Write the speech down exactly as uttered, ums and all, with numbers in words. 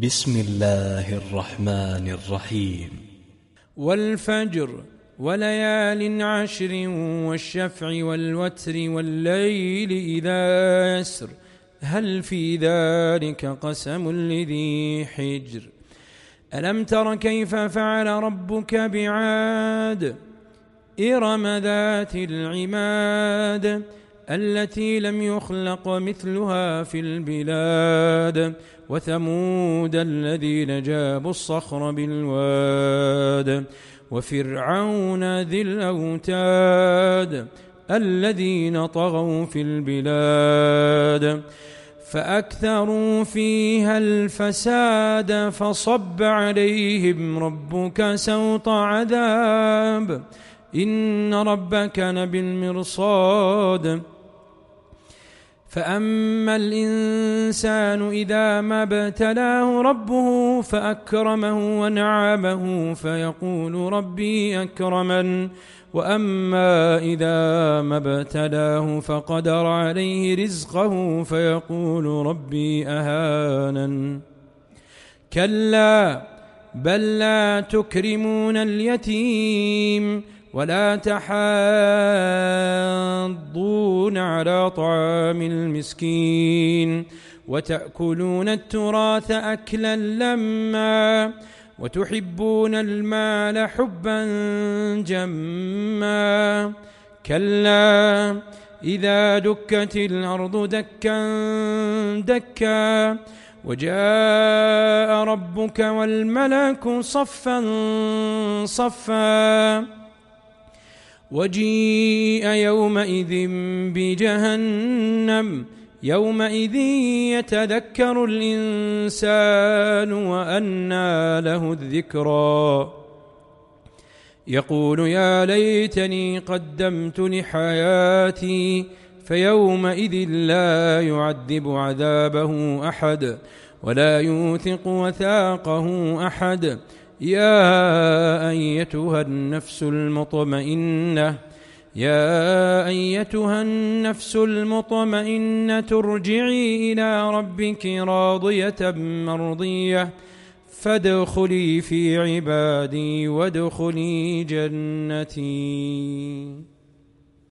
بسم الله الرحمن الرحيم. والفجر وليال عشر والشفع والوتر والليل إذا يسر هل في ذلك قسم لذي حجر ألم تر كيف فعل ربك بعاد إرم ذات العماد التي لم يخلق مثلها في البلاد وثمود الذين جابوا الصخر بالواد وفرعون ذي الأوتاد الذين طغوا في البلاد فأكثروا فيها الفساد فصب عليهم ربك سوط عذاب إن ربك لبالمرصاد فأما الإنسان إذا ما ابتلاه ربه فأكرمه ونعمه فيقول ربي أكرمن وأما إذا ما ابتلاه فقدر عليه رزقه فيقول ربي أهانن كلا بل لا تكرمون اليتيم ولا تحاضون على طعام المسكين وتأكلون التراث أكلا لما وتحبون المال حبا جما كلا إذا دكت الأرض دكا دكا وجاء ربك والملك صفا صفا وجيء يومئذ بجهنم يومئذ يتذكر الإنسان وأنى له الذكرى يقول يا ليتني قدمت لحياتي فيومئذ لا يعذب عذابه أحد ولا يوثق وثاقه أحد يا أيتها النفس المطمئنة يا أيتها النفس المطمئنة ارجعي إلى ربك راضية مرضية فادخلي في عبادي وادخلي جنتي.